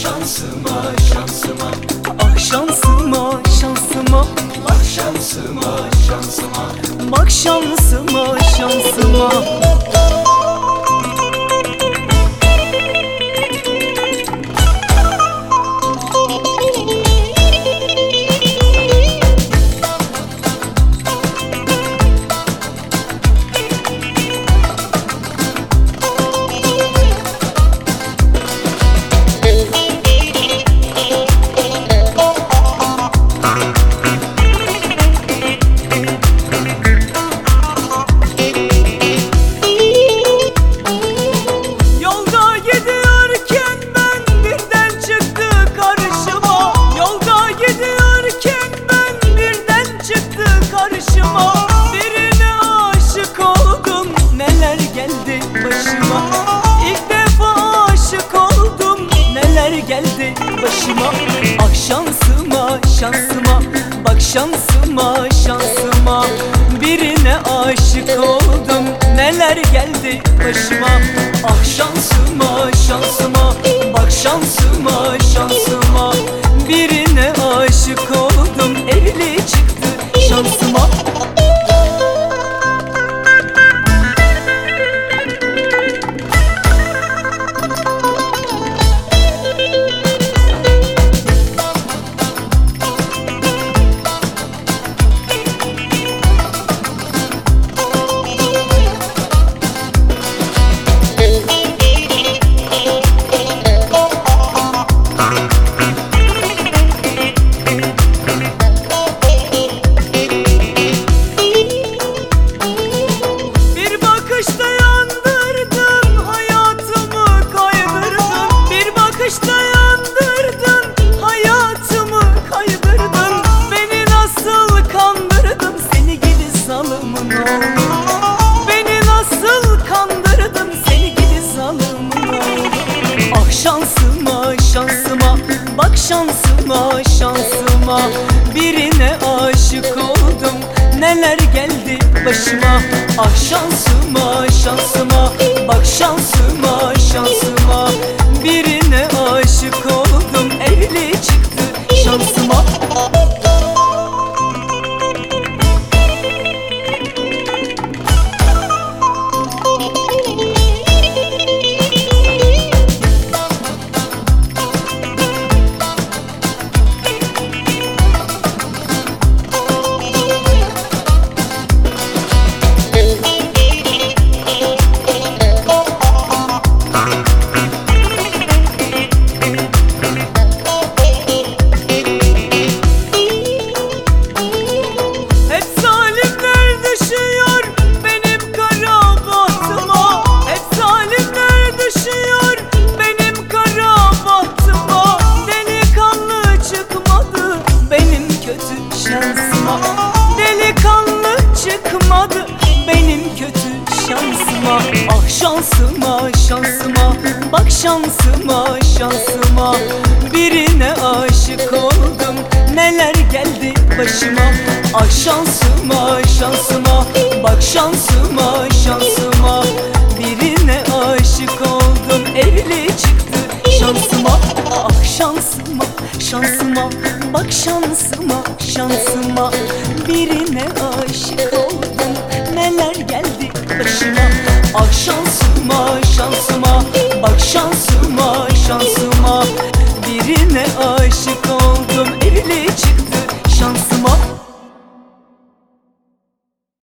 şansıma, şansıma. Ah şansıma, şansıma. Bak şansıma, şansıma. Bak şansıma, şansıma. Başıma, ah şansıma, şansıma. Bak şansıma, şansıma. Birine aşık oldum, neler geldi başıma. Ah şansıma, şansıma. Bak şansıma, şansıma. Birine aşık oldum, evli çıktı şansıma. Beni nasıl kandırdın, seni gidi zalımın oğlu. Ah şansıma, şansıma. Bak şansıma, şansıma. Birine aşık oldum, neler geldi başıma. Ah şansıma, şansıma. Bak şansıma, şansıma. Birine aşık oldum, evli çıktı şansıma. Delikanlı çıkmadı benim kötü şansıma. Ah şansıma, şansıma. Bak şansıma, şansıma. Birine aşık oldum, neler geldi başıma. Ah şansıma, şansıma. Bak şansıma, şansıma. Birine aşık oldum, evli çıktı şansıma. Ah şansıma, şansıma. Bak şansıma, şansıma. Birine aşık oldum, neler geldi başıma. Ah şansıma, şansıma. Bak şansıma, şansıma. Birine aşık oldum, evli